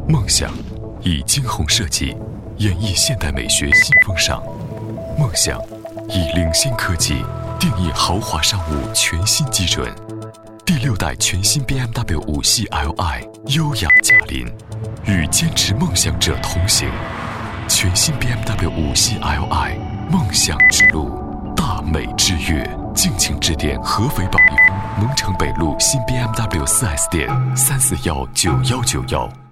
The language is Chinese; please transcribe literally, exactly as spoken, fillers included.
梦想以惊鸿设计演绎现代美学新风尚，梦想以领先科技定义豪华商务全新基准。第六代全新 B M W 五系 L I 优雅驾临，与坚持梦想者同行。全新 B M W 五系 L I 梦想之路，大美之约。敬请致电合肥保利丰蒙城北路新 B M W 四 S 店三四幺九幺九幺。